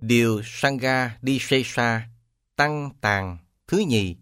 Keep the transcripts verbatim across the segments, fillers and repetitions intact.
Điều Sangha Disesa Tăng Tàng thứ nhì.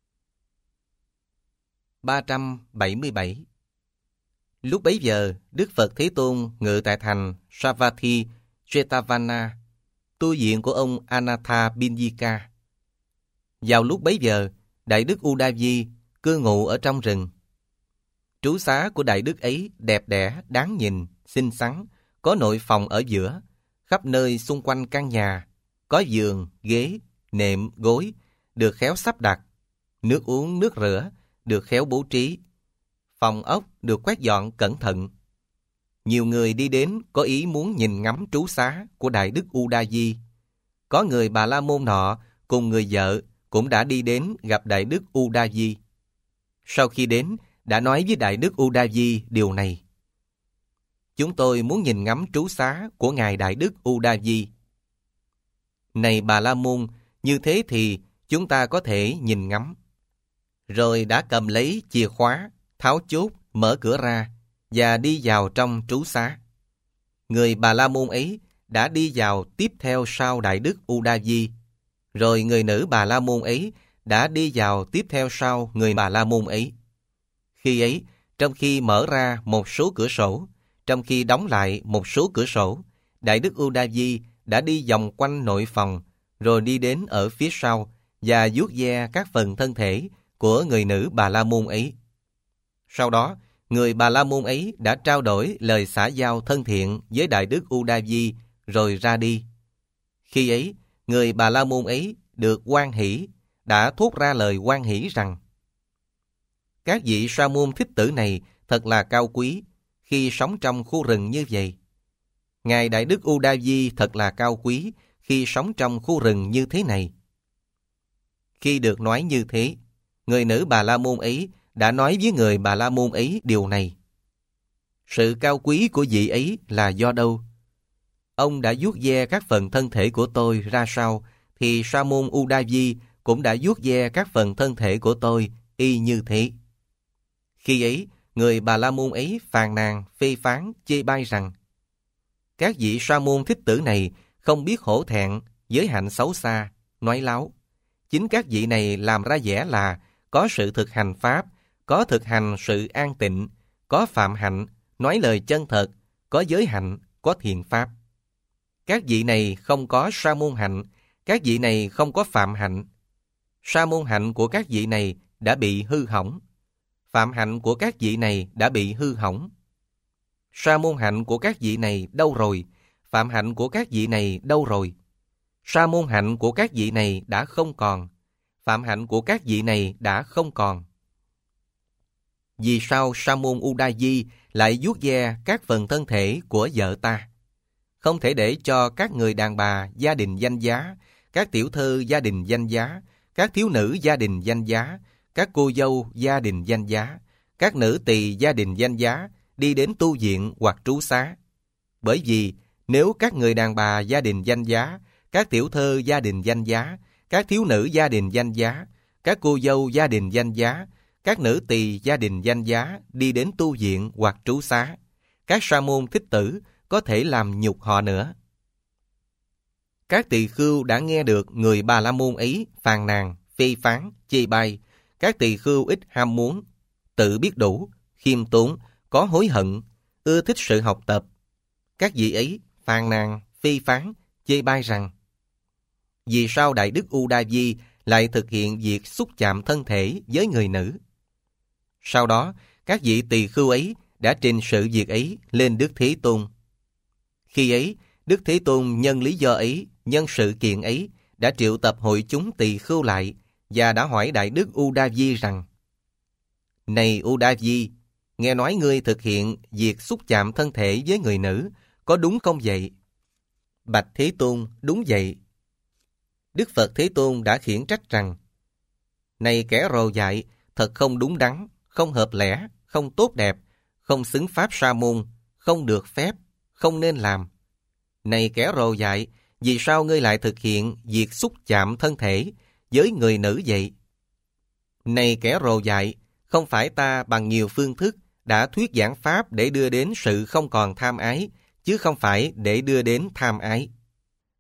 ba trăm bảy mươi bảy. Lúc bấy giờ, Đức Phật Thế Tôn ngự tại thành Savatthi Jetavana, tu viện của ông Anathapindika. Vào lúc bấy giờ, Đại Đức Udavi cư ngụ ở trong rừng. Trú xá của Đại Đức ấy đẹp đẽ, đáng nhìn, xinh xắn, có nội phòng ở giữa, khắp nơi xung quanh căn nhà, có giường, ghế, nệm, gối, được khéo sắp đặt, nước uống, nước rửa, được khéo bố trí, phòng ốc được quét dọn cẩn thận. Nhiều người đi đến có ý muốn nhìn ngắm trú xá của Đại Đức Udavi. Có người Bà La Môn nọ cùng người vợ cũng đã đi đến gặp Đại Đức Udavi. Sau khi đến, đã nói với Đại Đức Udavi điều này: chúng tôi muốn nhìn ngắm trú xá của Ngài Đại Đức Udavi. Này Bà La Môn, như thế thì chúng ta có thể nhìn ngắm. Rồi đã cầm lấy chìa khóa, tháo chốt, mở cửa ra và đi vào trong trú xá. Người Bà La Môn ấy đã đi vào tiếp theo sau Đại Đức Udavi. Rồi người nữ Bà La Môn ấy đã đi vào tiếp theo sau người Bà La Môn ấy. Khi ấy, trong khi mở ra một số cửa sổ, trong khi đóng lại một số cửa sổ, Đại Đức Udavi đã đi vòng quanh nội phòng, rồi đi đến ở phía sau và vuốt ve các phần thân thể của người nữ Bà La Môn ấy. Sau đó, người Bà La Môn ấy đã trao đổi lời xã giao thân thiện với Đại Đức Udavi rồi ra đi. Khi ấy, người Bà La Môn ấy được hoan hỷ, đã thốt ra lời hoan hỷ rằng: các vị sa môn thích tử này thật là cao quý khi sống trong khu rừng như vậy. Ngài Đại Đức Udavi thật là cao quý khi sống trong khu rừng như thế này. Khi được nói như thế, người nữ Bà La Môn ấy đã nói với người Bà La Môn ấy điều này: sự cao quý của vị ấy là do đâu? Ông đã vuốt ve các phần thân thể của tôi ra sao, thì sa môn Udavi cũng đã vuốt ve các phần thân thể của tôi y như thế. Khi ấy, người Bà La Môn ấy phàn nàn, phê phán, chê bai rằng: các vị sa môn thích tử này không biết hổ thẹn, giới hạnh xấu xa, nói láo. Chính các vị này làm ra vẻ là có sự thực hành pháp, có thực hành sự an tịnh, có phạm hạnh, nói lời chân thật, có giới hạnh, có thiện pháp. Các vị này không có sa môn hạnh, các vị này không có phạm hạnh. Sa môn hạnh của các vị này đã bị hư hỏng. Phạm hạnh của các vị này đã bị hư hỏng. Sa môn hạnh của các vị này đâu rồi? Phạm hạnh của các vị này đâu rồi? Sa môn hạnh của các vị này đã không còn. Phạm hạnh của các vị này đã không còn. Vì sao sa môn Udavi lại vuốt ve các phần thân thể của vợ ta? Không thể để cho các người đàn bà gia đình danh giá, các tiểu thư gia đình danh giá, các thiếu nữ gia đình danh giá, các cô dâu gia đình danh giá, các nữ tỳ gia đình danh giá đi đến tu viện hoặc trú xá. Bởi vì nếu các người đàn bà gia đình danh giá, các tiểu thư gia đình danh giá, các thiếu nữ gia đình danh giá, các cô dâu gia đình danh giá, các nữ tỳ gia đình danh giá đi đến tu viện hoặc trú xá, các sa môn thích tử có thể làm nhục họ nữa. Các tỳ khưu đã nghe được người Bà La Môn ấy phàn nàn, phê phán, chê bai. Các tỳ khưu ít ham muốn, tự biết đủ, khiêm tốn, có hối hận, ưa thích sự học tập. Các vị ấy phàn nàn, phê phán, chê bai rằng: vì sao Đại Đức Udavi lại thực hiện việc xúc chạm thân thể với người nữ? Sau đó, các vị tỳ khưu ấy đã trình sự việc ấy lên Đức Thế Tôn. Khi ấy, Đức Thế Tôn nhân lý do ấy, nhân sự kiện ấy, đã triệu tập hội chúng tỳ khưu lại và đã hỏi Đại Đức Udavi rằng: này Udavi, nghe nói ngươi thực hiện việc xúc chạm thân thể với người nữ, có đúng không vậy? Bạch Thế Tôn, đúng vậy. Đức Phật Thế Tôn đã khiển trách rằng: này kẻ rồ dại, thật không đúng đắn, không hợp lẽ, không tốt đẹp, không xứng pháp sa môn, không được phép, không nên làm. Này kẻ rồ dại, vì sao ngươi lại thực hiện việc xúc chạm thân thể với người nữ vậy? Này kẻ rồ dại, không phải ta bằng nhiều phương thức đã thuyết giảng pháp để đưa đến sự không còn tham ái, chứ không phải để đưa đến tham ái.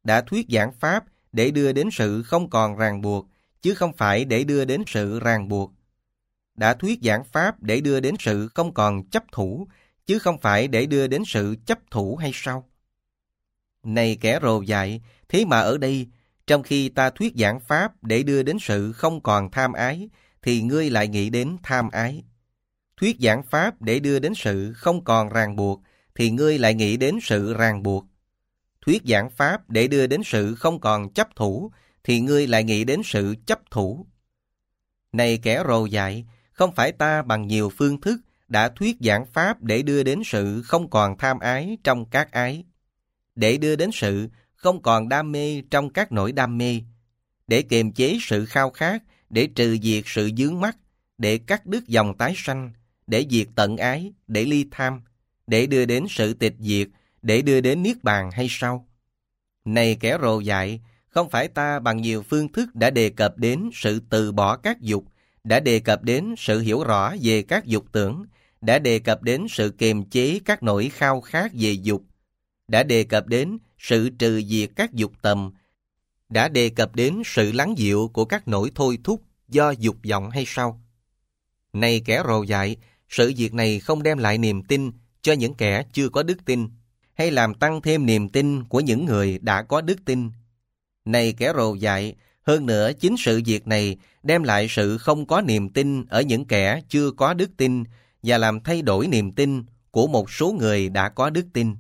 đã thuyết giảng pháp để đưa đến sự không còn ràng buộc, chứ không phải để đưa đến sự ràng buộc. Đã thuyết giảng pháp để đưa đến sự không còn chấp thủ, chứ không phải để đưa đến sự chấp thủ hay sao? Này kẻ rồ dại, thế mà ở đây, trong khi ta thuyết giảng pháp để đưa đến sự không còn tham ái, thì ngươi lại nghĩ đến tham ái. Thuyết giảng pháp để đưa đến sự không còn ràng buộc, thì ngươi lại nghĩ đến sự ràng buộc. Thuyết giảng pháp để đưa đến sự không còn chấp thủ, thì ngươi lại nghĩ đến sự chấp thủ. Này kẻ rồ dại, không phải ta bằng nhiều phương thức đã thuyết giảng pháp để đưa đến sự không còn tham ái trong các ái, để đưa đến sự không còn đam mê trong các nỗi đam mê, để kiềm chế sự khao khát, để trừ diệt sự vướng mắc, để cắt đứt dòng tái sanh, để diệt tận ái, để ly tham, để đưa đến sự tịch diệt, để đưa đến niết bàn hay sao? Này kẻ rồ dại, không phải ta bằng nhiều phương thức đã đề cập đến sự từ bỏ các dục, đã đề cập đến sự hiểu rõ về các dục tưởng, đã đề cập đến sự kiềm chế các nỗi khao khát về dục, đã đề cập đến sự trừ diệt các dục tầm, đã đề cập đến sự lắng dịu của các nỗi thôi thúc do dục vọng hay sao? Này kẻ rồ dại, sự việc này không đem lại niềm tin cho những kẻ chưa có đức tin, hay làm tăng thêm niềm tin của những người đã có đức tin. Này kẻ rồ dại, hơn nữa chính sự việc này đem lại sự không có niềm tin ở những kẻ chưa có đức tin và làm thay đổi niềm tin của một số người đã có đức tin.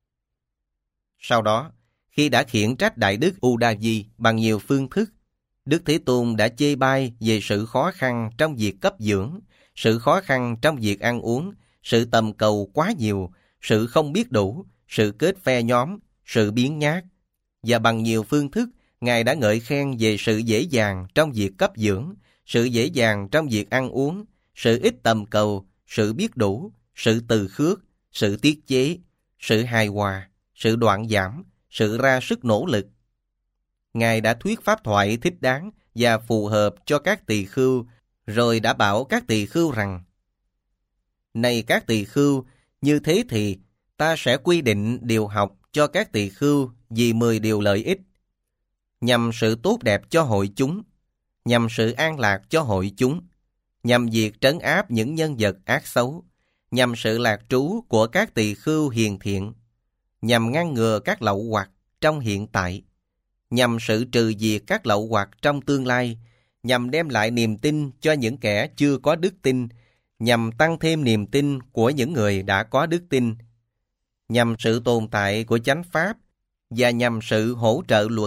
Sau đó, khi đã khiển trách Đại Đức Udayi bằng nhiều phương thức, Đức Thế Tôn đã chê bai về sự khó khăn trong việc cấp dưỡng, sự khó khăn trong việc ăn uống, sự tầm cầu quá nhiều, sự không biết đủ, sự kết phe nhóm, sự biếng nhác. Và bằng nhiều phương thức, Ngài đã ngợi khen về sự dễ dàng trong việc cấp dưỡng, sự dễ dàng trong việc ăn uống, sự ít tầm cầu, sự biết đủ, sự từ khước, sự tiết chế, sự hài hòa, sự đoạn giảm, sự ra sức nỗ lực. Ngài đã thuyết pháp thoại thích đáng và phù hợp cho các tỳ khưu, rồi đã bảo các tỳ khưu rằng: Này các tỳ khưu, như thế thì ta sẽ quy định điều học cho các tỳ khưu vì mười điều lợi ích, nhằm sự tốt đẹp cho hội chúng, nhằm sự an lạc cho hội chúng, nhằm việc trấn áp những nhân vật ác xấu, nhằm sự lạc trú của các tỳ khưu hiền thiện, nhằm ngăn ngừa các lậu hoặc trong hiện tại, nhằm sự trừ diệt các lậu hoặc trong tương lai, nhằm đem lại niềm tin cho những kẻ chưa có đức tin, nhằm tăng thêm niềm tin của những người đã có đức tin, nhằm sự tồn tại của chánh pháp và nhằm sự hỗ trợ luật.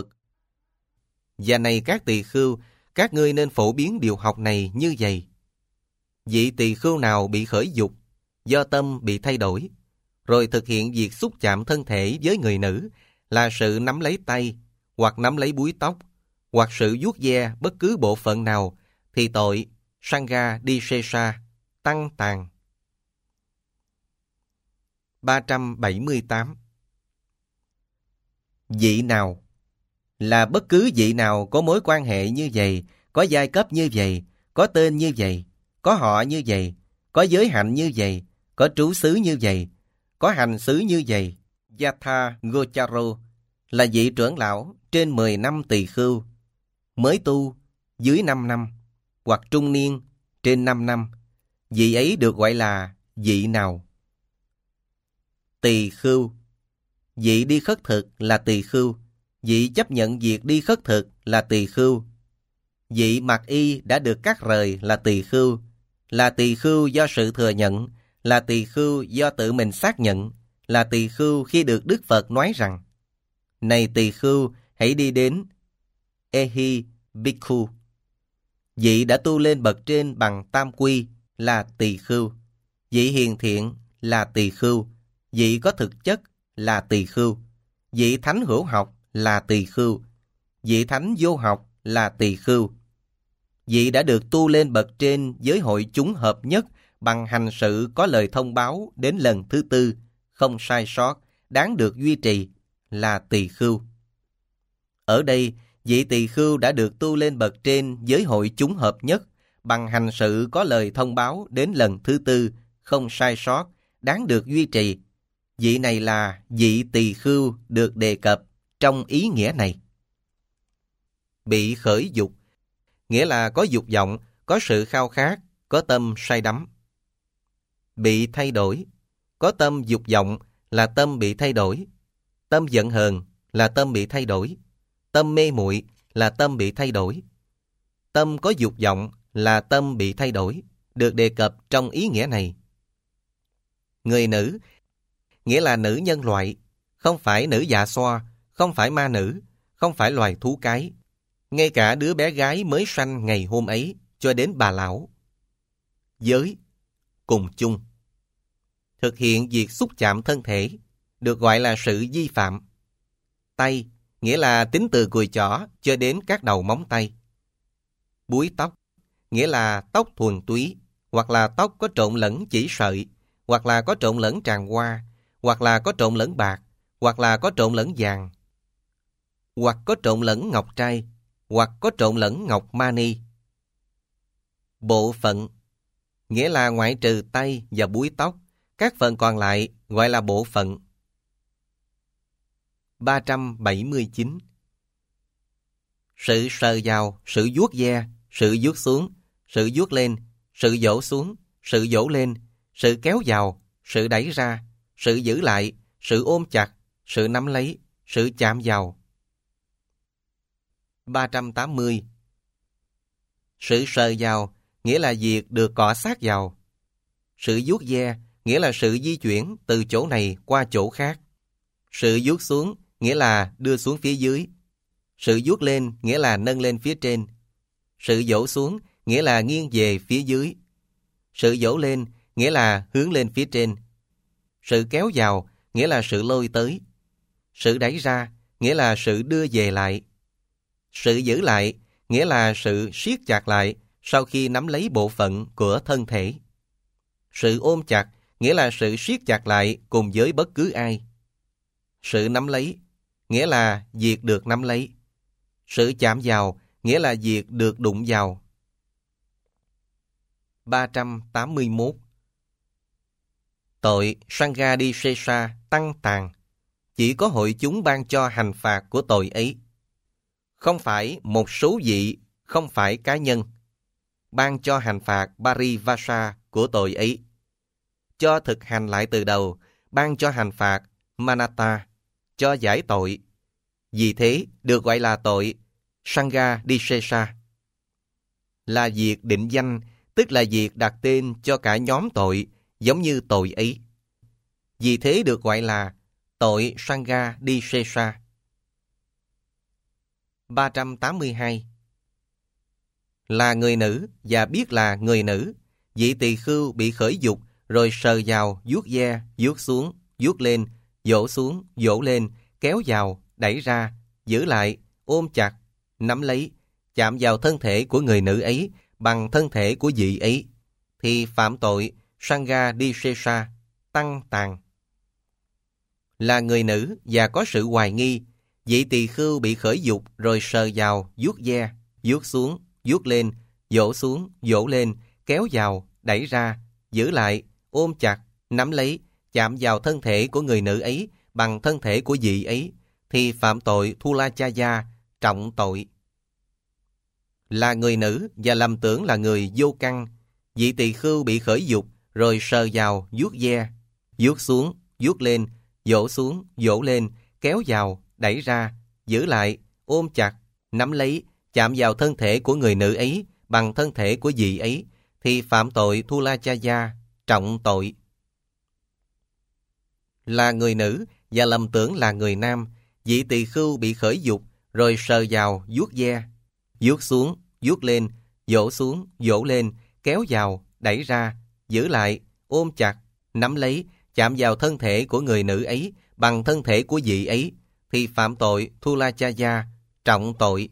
Và này các tỳ khưu, các ngươi nên phổ biến điều học này như vậy. Vị tỳ khưu nào bị khởi dục, do tâm bị thay đổi, rồi thực hiện việc xúc chạm thân thể với người nữ, là sự nắm lấy tay, hoặc nắm lấy búi tóc, hoặc sự vuốt ve bất cứ bộ phận nào, thì tội Sangha Disesa tăng tàn. ba trăm bảy mươi tám. Vị nào là bất cứ vị nào có mối quan hệ như vậy, có giai cấp như vậy, có tên như vậy, có họ như vậy, có giới hạnh như vậy, có trú xứ như vậy, có hành xứ như vậy. Yatha Gocharo là vị trưởng lão trên mười năm tỳ khưu, mới tu dưới năm năm, hoặc trung niên trên năm năm. Vị ấy được gọi là vị nào? Tỳ khưu. Vị đi khất thực là tỳ khưu. Vị chấp nhận việc đi khất thực là tỳ khưu. Vị mặc y đã được cắt rời là tỳ khưu. Là tỳ khưu do sự thừa nhận, là tỳ khưu do tự mình xác nhận, là tỳ khưu khi được Đức Phật nói rằng: Này tỳ khưu, hãy đi đến Ehi Bhikkhu. Vị đã tu lên bậc trên bằng tam quy là tỳ khưu. Vị hiền thiện là tỳ khưu. Vị có thực chất là tỳ khưu. Vị thánh hữu học là tỳ khưu. Vị thánh vô học là tỳ khưu. Vị đã được tu lên bậc trên với hội chúng hợp nhất bằng hành sự có lời thông báo đến lần thứ tư, không sai sót, đáng được duy trì, là tỳ khưu. Ở đây, vị tỳ khưu đã được tu lên bậc trên với hội chúng hợp nhất bằng hành sự có lời thông báo đến lần thứ tư, không sai sót, đáng được duy trì. Vị này là vị tỳ khưu được đề cập trong ý nghĩa này. Bị khởi dục, nghĩa là có dục vọng, có sự khao khát, có tâm say đắm. Bị thay đổi, có tâm dục vọng là tâm bị thay đổi. Tâm giận hờn là tâm bị thay đổi. Tâm mê muội là tâm bị thay đổi. Tâm có dục vọng là tâm bị thay đổi, được đề cập trong ý nghĩa này. Người nữ, nghĩa là nữ nhân loại, không phải nữ dạ xoa, không phải ma nữ, không phải loài thú cái. Ngay cả đứa bé gái mới sanh ngày hôm ấy, cho đến bà lão. Giới, cùng chung. Thực hiện việc xúc chạm thân thể, được gọi là sự vi phạm. Tay, nghĩa là tính từ cùi chỏ cho đến các đầu móng tay. Búi tóc, nghĩa là tóc thuần túy, hoặc là tóc có trộn lẫn chỉ sợi, hoặc là có trộn lẫn tràng hoa, hoặc là có trộn lẫn bạc, hoặc là có trộn lẫn vàng, hoặc có trộn lẫn ngọc trai, hoặc có trộn lẫn ngọc mani. Bộ phận, nghĩa là ngoại trừ tay và búi tóc, các phần còn lại gọi là bộ phận. ba trăm bảy mươi chín. Sự sờ vào, sự vuốt ve, sự vuốt xuống, sự vuốt lên, sự vỗ xuống, sự vỗ lên, sự kéo vào, sự đẩy ra, sự giữ lại, sự ôm chặt, sự nắm lấy, sự chạm vào. ba trăm tám mươi. Sự sờ vào, nghĩa là việc được cọ sát vào. Sự vuốt ve, nghĩa là sự di chuyển từ chỗ này qua chỗ khác. Sự vuốt xuống, nghĩa là đưa xuống phía dưới. Sự vuốt lên, nghĩa là nâng lên phía trên. Sự vỗ xuống, nghĩa là nghiêng về phía dưới. Sự vỗ lên, nghĩa là hướng lên phía trên. Sự kéo vào, nghĩa là sự lôi tới. Sự đẩy ra, nghĩa là sự đưa về lại. Sự giữ lại, nghĩa là sự siết chặt lại sau khi nắm lấy bộ phận của thân thể. Sự ôm chặt, nghĩa là sự siết chặt lại cùng với bất cứ ai. Sự nắm lấy, nghĩa là việc được nắm lấy. Sự chạm vào, nghĩa là việc được đụng vào. ba trăm tám mươi mốt. Tội Sanghadisesa tăng tàn, chỉ có hội chúng ban cho hành phạt của tội ấy. Không phải một số vị, không phải cá nhân, ban cho hành phạt Parivasa của tội ấy. Cho thực hành lại từ đầu, ban cho hành phạt Manata, cho giải tội. Vì thế được gọi là tội Sanghadisesa. Là việc định danh, tức là việc đặt tên cho cả nhóm tội giống như tội ấy. Vì thế được gọi là tội Sanghadisesa. ba trăm tám mươi hai. Là người nữ và biết là người nữ, vị tỳ khưu bị khởi dục rồi sờ vào, vuốt ve, vuốt xuống, vuốt lên, vỗ xuống, vỗ lên, kéo vào, đẩy ra, giữ lại, ôm chặt, nắm lấy, chạm vào thân thể của người nữ ấy bằng thân thể của vị ấy, thì phạm tội Sanghadisesa, tăng tàn. Là người nữ và có sự hoài nghi, vị tỳ khưu bị khởi dục rồi sờ vào, vuốt ve, vuốt xuống, vuốt lên, vỗ xuống, vỗ lên, kéo vào, đẩy ra, giữ lại, ôm chặt, nắm lấy, chạm vào thân thể của người nữ ấy bằng thân thể của vị ấy, thì phạm tội Thulachaya, trọng tội. Là người nữ và lầm tưởng là người vô căn, vị tỳ khưu bị khởi dục rồi sờ vào, vuốt ve, vuốt xuống, vuốt lên, vỗ xuống, vỗ lên, kéo vào, đẩy ra, giữ lại, ôm chặt, nắm lấy, chạm vào thân thể của người nữ ấy bằng thân thể của vị ấy, thì phạm tội Thulachaya, trọng tội. Là người nữ và lầm tưởng là người nam, vị tỳ khưu bị khởi dục rồi sờ vào, vuốt ve, vuốt xuống, vuốt lên, vỗ xuống, vỗ lên, kéo vào, đẩy ra, giữ lại, ôm chặt, nắm lấy, chạm vào thân thể của người nữ ấy bằng thân thể của vị ấy, thì phạm tội Thulachaya, trọng tội.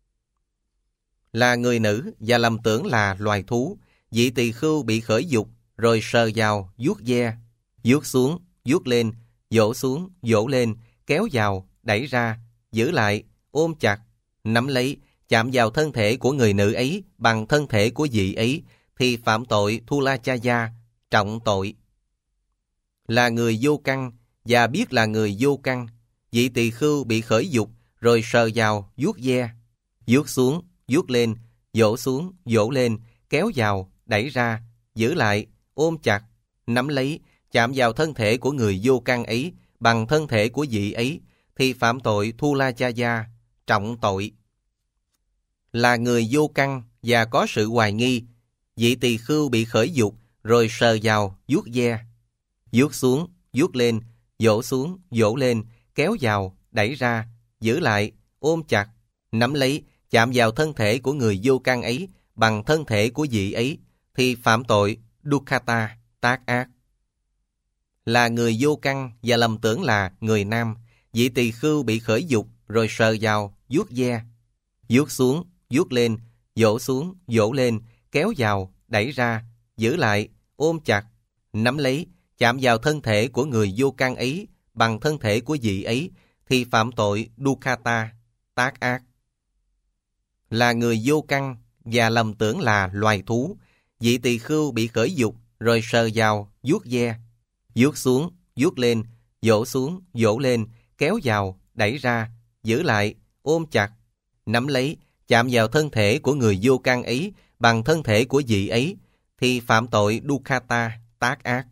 Là người nữ và lầm tưởng là loài thú, vị tỳ khưu bị khởi dục rồi sờ vào, vuốt ve, vuốt xuống, vuốt lên, vỗ xuống, vỗ lên, kéo vào, đẩy ra, giữ lại, ôm chặt, nắm lấy, chạm vào thân thể của người nữ ấy bằng thân thể của vị ấy, thì phạm tội Thulachaya, trọng tội. Là người vô căn và biết là người vô căn, vị tỳ khưu bị khởi dục, rồi sờ vào, vuốt ve, vuốt xuống, vuốt lên, vỗ xuống, vỗ lên, kéo vào, đẩy ra, giữ lại, ôm chặt, nắm lấy, chạm vào thân thể của người vô căn ấy bằng thân thể của vị ấy, thì phạm tội Thulachaya, trọng tội. Là người vô căn và có sự hoài nghi, vị tỳ khưu bị khởi dục, rồi sờ vào, vuốt ve, vuốt xuống, vuốt lên, vỗ xuống, vỗ lên, kéo vào, đẩy ra, giữ lại, ôm chặt, nắm lấy, chạm vào thân thể của người vô căn ấy bằng thân thể của vị ấy, thì phạm tội Dukkata, tác ác. Là người vô căn và lầm tưởng là người nam, vị tỳ khưu bị khởi dục, rồi sờ vào, vuốt ve, vuốt xuống, vuốt lên, vỗ xuống, vỗ lên, kéo vào, đẩy ra, giữ lại, ôm chặt, nắm lấy, chạm vào thân thể của người vô căn ấy bằng thân thể của vị ấy, thì phạm tội Dukkata, tác ác. Là người vô căn và lầm tưởng là loài thú, vị tỳ khưu bị khởi dục, rồi sờ vào, vuốt ve, vuốt xuống, vuốt lên, vỗ xuống, vỗ lên, kéo vào, đẩy ra, giữ lại, ôm chặt, nắm lấy, chạm vào thân thể của người vô căn ấy bằng thân thể của vị ấy, thì phạm tội Dukkata, tác ác.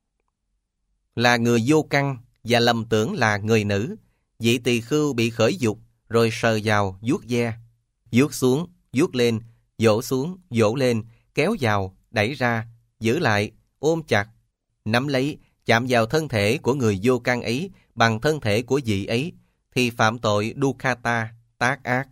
Là người vô căn và lầm tưởng là người nữ, vị tỳ khưu bị khởi dục, rồi sờ vào, vuốt ve, vuốt xuống, vuốt lên, vỗ xuống, vỗ lên, kéo vào, đẩy ra, giữ lại, ôm chặt, nắm lấy, chạm vào thân thể của người vô căn ấy bằng thân thể của vị ấy, thì phạm tội Dukkata, tác ác.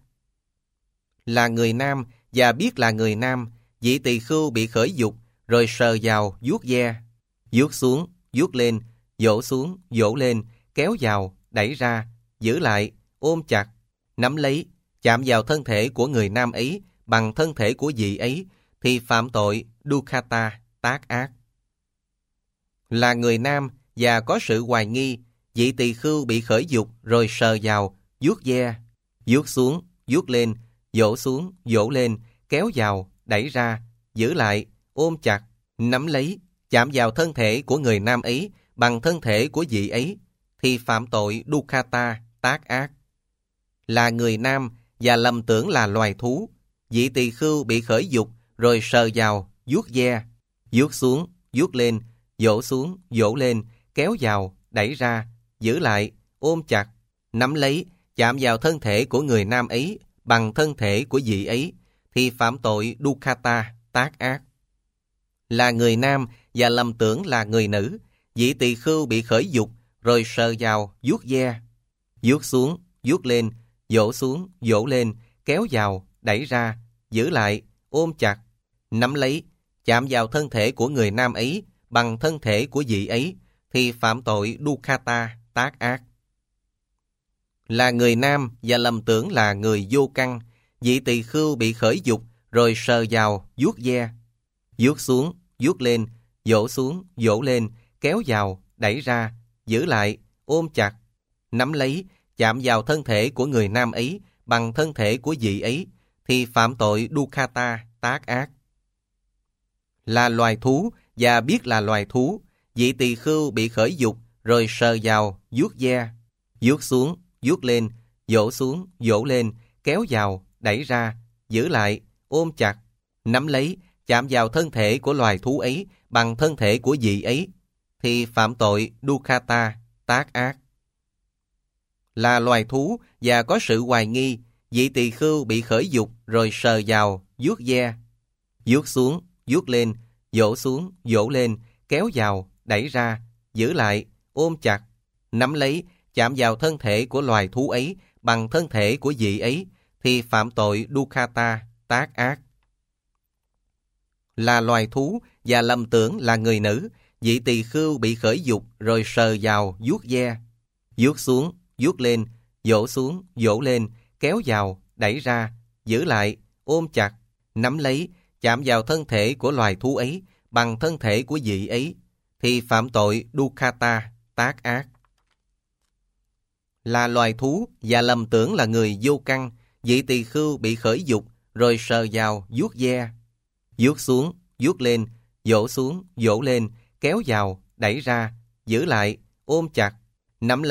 Là người nam và biết là người nam, vị tỳ khưu bị khởi dục, rồi sờ vào, vuốt ve, vuốt xuống, vuốt lên, vỗ xuống, vỗ lên, kéo vào, đẩy ra, giữ lại, ôm chặt, nắm lấy, chạm vào thân thể của người nam ấy bằng thân thể của vị ấy, thì phạm tội Dukkata, tác ác. Là người nam và có sự hoài nghi, vị tỳ khưu bị khởi dục, rồi sờ vào, vuốt ve, vuốt xuống, vuốt lên, vỗ xuống, vỗ lên, kéo vào, đẩy ra, giữ lại, ôm chặt, nắm lấy, chạm vào thân thể của người nam ấy bằng thân thể của vị ấy, thì phạm tội Dukkata, tác ác. Là người nam và lầm tưởng là loài thú, vị tỳ khưu bị khởi dục, rồi sờ vào, vuốt ve, vuốt xuống, vuốt lên, vỗ xuống, vỗ lên, kéo vào, đẩy ra, giữ lại, ôm chặt, nắm lấy, chạm vào thân thể của người nam ấy bằng thân thể của vị ấy, thì phạm tội Dukkata, tác ác. Là người nam và lầm tưởng là người nữ, vị tỳ khưu bị khởi dục, rồi sờ vào, vuốt ve, vuốt xuống, vuốt lên, vỗ xuống, vỗ lên, kéo vào, đẩy ra, giữ lại, ôm chặt, nắm lấy, chạm vào thân thể của người nam ấy bằng thân thể của vị ấy, thì phạm tội Dukkata, tác ác. Là người nam và lầm tưởng là người vô căn, vị tỳ khưu bị khởi dục, rồi sờ vào, vuốt ve, vuốt xuống, vuốt lên, vỗ xuống, vỗ lên, kéo vào, đẩy ra, giữ lại, ôm chặt, nắm lấy, chạm vào thân thể của người nam ấy bằng thân thể của vị ấy, thì phạm tội Dukkata, tác ác. Là loài thú và biết là loài thú, vị tỳ khưu bị khởi dục, rồi sờ vào, vuốt ve, vuốt xuống, vuốt lên, vỗ xuống, vỗ lên, kéo vào, đẩy ra, giữ lại, ôm chặt, nắm lấy, chạm vào thân thể của loài thú ấy bằng thân thể của vị ấy, thì phạm tội Dukkata, tác ác. Là loài thú và có sự hoài nghi, vị tỳ khưu bị khởi dục, rồi sờ vào, vuốt ve, vuốt xuống, vuốt lên, vỗ xuống, vỗ lên, kéo vào, đẩy ra, giữ lại, ôm chặt, nắm lấy, chạm vào thân thể của loài thú ấy bằng thân thể của vị ấy, thì phạm tội Dukkata, tác ác. Là loài thú và lầm tưởng là người nữ, vị tỳ khưu bị khởi dục, rồi sờ vào, vuốt ve, vuốt xuống, vuốt lên, vỗ xuống, vỗ lên, kéo vào, đẩy ra, giữ lại, ôm chặt, nắm lấy, chạm vào thân thể của loài thú ấy bằng thân thể của vị ấy, thì phạm tội Dukkata, tác ác. Là loài thú và lầm tưởng là người vô căn, vị tỳ khưu bị khởi dục, rồi sờ vào, vuốt ve, vuốt xuống, vuốt lên, vỗ xuống, vỗ lên, kéo vào, đẩy ra, giữ lại, ôm chặt, nắm lấy,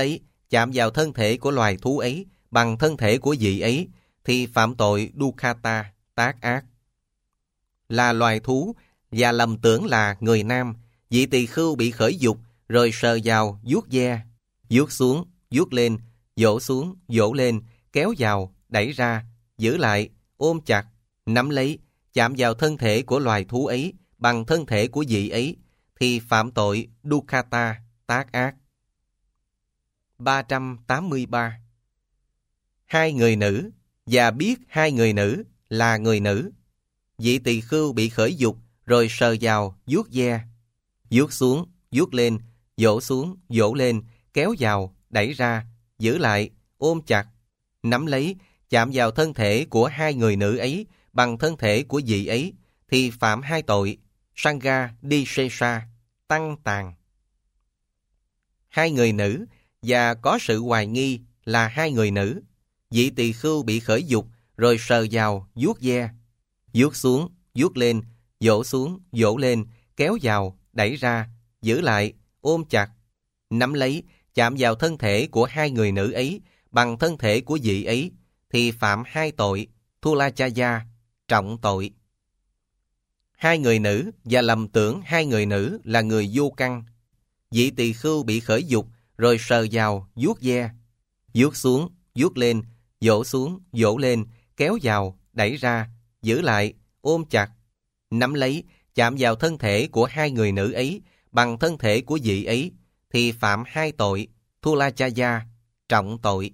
chạm vào thân thể của loài thú ấy bằng thân thể của vị ấy, thì phạm tội Dukkata, tác ác. Là loài thú và lầm tưởng là người nam, vị tỳ khưu bị khởi dục rồi sờ vào, vuốt ve, vuốt xuống, vuốt lên, vỗ xuống, vỗ lên, kéo vào, đẩy ra, giữ lại, ôm chặt, nắm lấy, chạm vào thân thể của loài thú ấy bằng thân thể của vị ấy, thì phạm tội Dukkata, tác ác. ba trăm tám mươi ba. Hai người nữ và biết hai người nữ là người nữ. Vị tỳ khưu bị khởi dục rồi sờ vào, vuốt ve, vuốt xuống, vuốt lên, vỗ xuống, vỗ lên, kéo vào, đẩy ra, giữ lại, ôm chặt, nắm lấy, chạm vào thân thể của hai người nữ ấy bằng thân thể của vị ấy, thì phạm hai tội Sangha Disesa, tăng tàn. Hai người nữ và có sự hoài nghi là hai người nữ. Vị tỳ khưu bị khởi dục rồi sờ vào, vuốt ve, vuốt xuống, vuốt lên, vỗ xuống, vỗ lên, kéo vào, đẩy ra, giữ lại, ôm chặt, nắm lấy, chạm vào thân thể của hai người nữ ấy bằng thân thể của vị ấy, thì phạm hai tội Thulachaya, trọng tội. Hai người nữ và lầm tưởng hai người nữ là người vô căn. Vị tỳ khưu bị khởi dục rồi sờ vào, vuốt ve, vuốt xuống, vuốt lên, vỗ xuống, vỗ lên, kéo vào, đẩy ra, giữ lại, ôm chặt, nắm lấy, chạm vào thân thể của hai người nữ ấy bằng thân thể của vị ấy, thì phạm hai tội Thulachaya, trọng tội.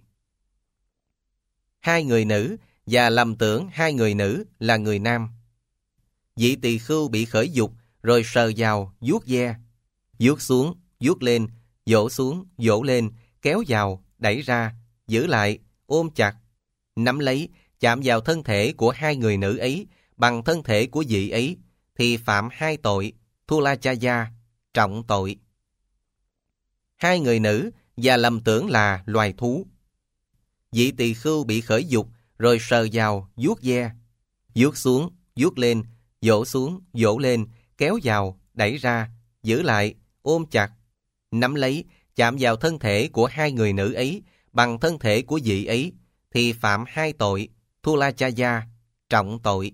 Hai người nữ và lầm tưởng hai người nữ là người nam. Vị tỳ khưu bị khởi dục rồi sờ vào, vuốt ve, vuốt xuống, vuốt lên, vỗ xuống, vỗ lên, kéo vào, đẩy ra, giữ lại, ôm chặt, nắm lấy, chạm vào thân thể của hai người nữ ấy bằng thân thể của vị ấy, thì phạm hai tội Thulachaya, trọng tội. Hai người nữ và lầm tưởng là loài thú. Vị tỳ khưu bị khởi dục rồi sờ vào, vuốt ve, vuốt xuống, vuốt lên, vỗ xuống, vỗ lên, kéo vào, đẩy ra, giữ lại, ôm chặt, nắm lấy, chạm vào thân thể của hai người nữ ấy bằng thân thể của vị ấy, thì phạm hai tội Thulachaya, trọng tội.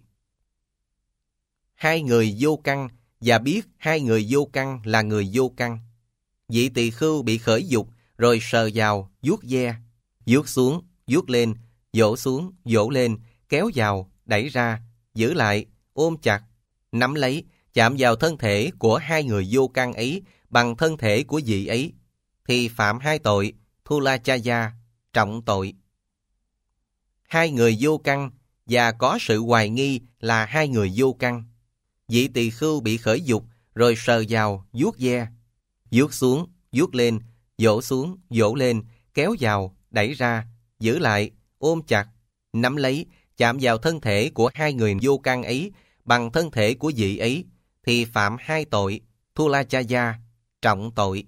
Hai người vô căn và biết hai người vô căn là người vô căn. Vị tỳ khưu bị khởi dục rồi sờ vào, vuốt ve, vuốt xuống, vuốt lên, vỗ xuống, vỗ lên, kéo vào, đẩy ra, giữ lại, ôm chặt, nắm lấy, chạm vào thân thể của hai người vô căn ấy bằng thân thể của vị ấy, thì phạm hai tội Thulachaya, trọng tội. Hai người vô căn và có sự hoài nghi là hai người vô căn. Vị tỳ khưu bị khởi dục rồi sờ vào, vuốt ve, vuốt xuống, vuốt lên, vỗ xuống, vỗ lên, kéo vào, đẩy ra, giữ lại, ôm chặt, nắm lấy, chạm vào thân thể của hai người vô căn ấy bằng thân thể của vị ấy, thì phạm hai tội Thulachaya, trọng tội.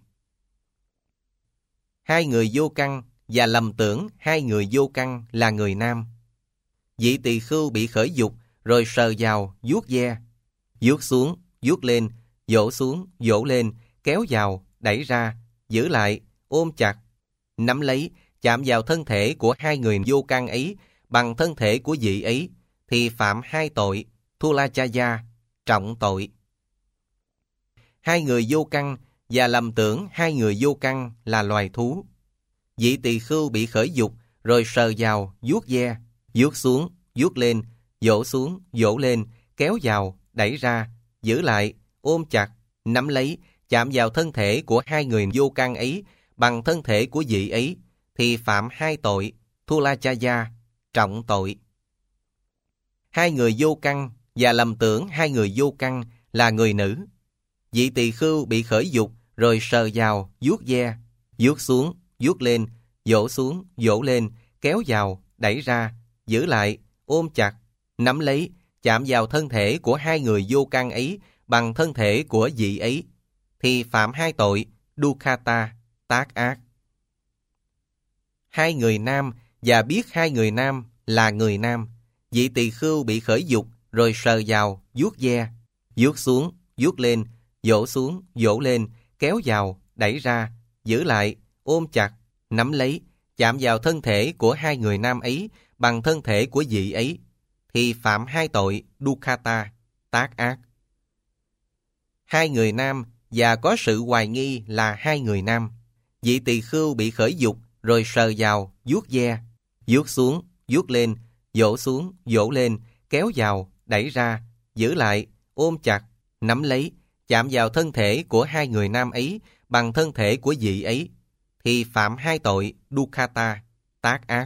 Hai người vô căn và lầm tưởng hai người vô căn là người nam. Vị tỳ khưu bị khởi dục rồi sờ vào, vuốt ve, vuốt xuống, vuốt lên, vỗ xuống, vỗ lên, kéo vào, đẩy ra, giữ lại, ôm chặt, nắm lấy, chạm vào thân thể của hai người vô căn ấy bằng thân thể của vị ấy, thì phạm hai tội Thulachaya, trọng tội. Hai người vô căn và lầm tưởng hai người vô căn là loài thú. Vị tỳ khưu bị khởi dục rồi sờ vào, vuốt ve, vuốt xuống, vuốt lên, vỗ xuống, vỗ lên, kéo vào, đẩy ra, giữ lại, ôm chặt, nắm lấy, chạm vào thân thể của hai người vô căn ấy bằng thân thể của vị ấy, thì phạm hai tội Thulachaya, trọng tội. Hai người vô căn và lầm tưởng hai người vô căn là người nữ. Vị tỳ khưu bị khởi dục rồi sờ vào, vuốt ve, vuốt xuống, vuốt lên, vỗ xuống, vỗ lên, kéo vào, đẩy ra, giữ lại, ôm chặt, nắm lấy, chạm vào thân thể của hai người vô căn ấy bằng thân thể của vị ấy, thì phạm hai tội Dukkata, tác ác. Hai người nam và biết hai người nam là người nam. Vị tỳ khưu bị khởi dục rồi sờ vào, vuốt ve, vuốt xuống, vuốt lên, vỗ xuống, vỗ lên, kéo vào, đẩy ra, giữ lại, ôm chặt, nắm lấy, chạm vào thân thể của hai người nam ấy bằng thân thể của vị ấy, thì phạm hai tội Dukkata, tác ác. Hai người nam và có sự hoài nghi là hai người nam. Vị tỳ khưu bị khởi dục rồi sờ vào, vuốt ve, vuốt xuống, vuốt lên, vỗ xuống, vỗ lên, kéo vào, đẩy ra, giữ lại, ôm chặt, nắm lấy, chạm vào thân thể của hai người nam ấy bằng thân thể của vị ấy, thì phạm hai tội Dukkata, tác ác.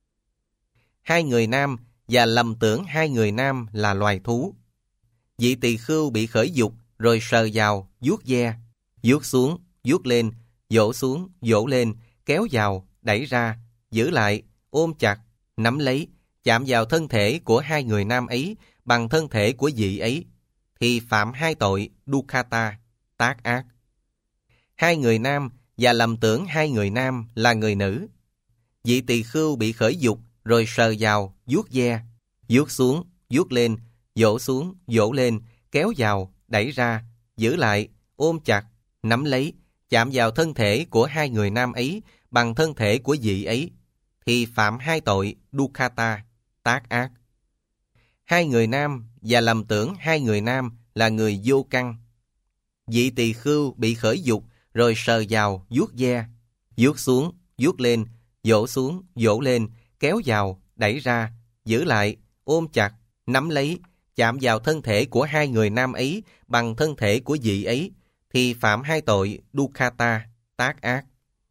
Hai người nam và lầm tưởng hai người nam là loài thú. Vị tỳ khưu bị khởi dục rồi sờ vào, vuốt ve, vuốt xuống, vuốt lên, vỗ xuống, vỗ lên, kéo vào, đẩy ra, giữ lại, ôm chặt, nắm lấy, chạm vào thân thể của hai người nam ấy bằng thân thể của vị ấy, thì phạm hai tội Dukkata, tác ác. Hai người nam và lầm tưởng hai người nam là người nữ. Vị tỳ khưu bị khởi dục rồi sờ vào, vuốt ve, vuốt xuống, vuốt lên, vỗ xuống, vỗ lên, kéo vào, đẩy ra, giữ lại, ôm chặt, nắm lấy, chạm vào thân thể của hai người nam ấy bằng thân thể của vị ấy, thì phạm hai tội Dukkata, tác ác. Hai người nam và lầm tưởng hai người nam là người vô căn. Vị tỳ khưu bị khởi dục rồi sờ vào, vuốt ve, vuốt xuống, vuốt lên, vỗ xuống, vỗ lên, kéo vào, đẩy ra, giữ lại, ôm chặt, nắm lấy, chạm vào thân thể của hai người nam ấy bằng thân thể của vị ấy, thì phạm hai tội Dukkata, tác ác.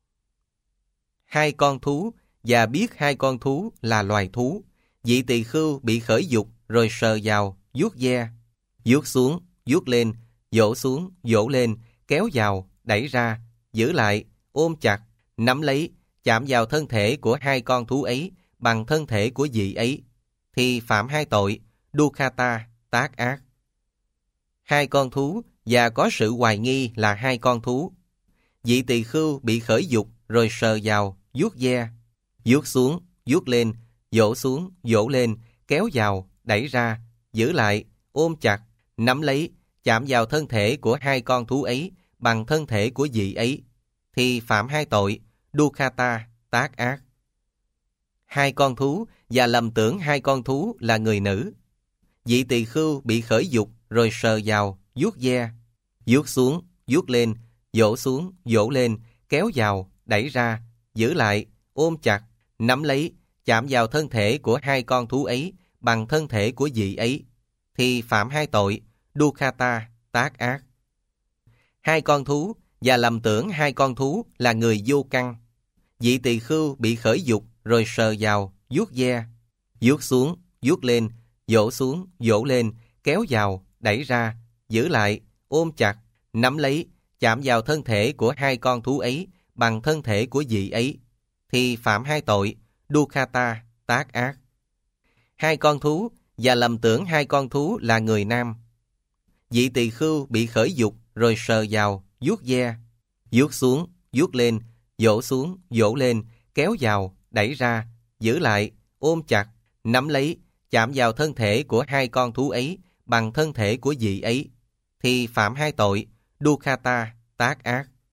Hai con thú và biết hai con thú là loài thú. Vị tỳ khưu bị khởi dục rồi sờ vào, vuốt ve, vuốt xuống, vuốt lên, vỗ xuống, vỗ lên, kéo vào, đẩy ra, giữ lại, ôm chặt, nắm lấy, chạm vào thân thể của hai con thú ấy bằng thân thể của vị ấy, thì phạm hai tội Dukkata, tác ác. Hai con thú và có sự hoài nghi là hai con thú. Vị tỳ khưu bị khởi dục rồi sờ vào, vuốt ve, vuốt xuống, vuốt lên, vỗ xuống, vỗ lên, kéo vào, đẩy ra, giữ lại, ôm chặt, nắm lấy, chạm vào thân thể của hai con thú ấy bằng thân thể của vị ấy, thì phạm hai tội Dukkata, tác ác. Hai con thú và lầm tưởng hai con thú là người nữ. Vị tỳ khưu bị khởi dục rồi sờ vào, vuốt ve, vuốt xuống, vuốt lên, vỗ xuống, vỗ lên, kéo vào, đẩy ra, giữ lại, ôm chặt, nắm lấy, chạm vào thân thể của hai con thú ấy bằng thân thể của vị ấy, thì phạm hai tội Dukkata, tác ác. Hai con thú và lầm tưởng hai con thú là người vô căn. Vị tỳ khưu bị khởi dục rồi sờ vào, vuốt ve, vuốt xuống, vuốt lên, vỗ xuống, vỗ lên, kéo vào, đẩy ra, giữ lại, ôm chặt, nắm lấy, chạm vào thân thể của hai con thú ấy bằng thân thể của vị ấy, thì phạm hai tội Dukkata, tác ác. Hai con thú và lầm tưởng hai con thú là người nam. Vị tỳ khưu bị khởi dục rồi sờ vào, vuốt ve, vuốt xuống, vuốt lên, vỗ xuống, vỗ lên, kéo vào, đẩy ra, giữ lại, ôm chặt, nắm lấy, chạm vào thân thể của hai con thú ấy bằng thân thể của vị ấy, thì phạm hai tội Dukkata, tác ác.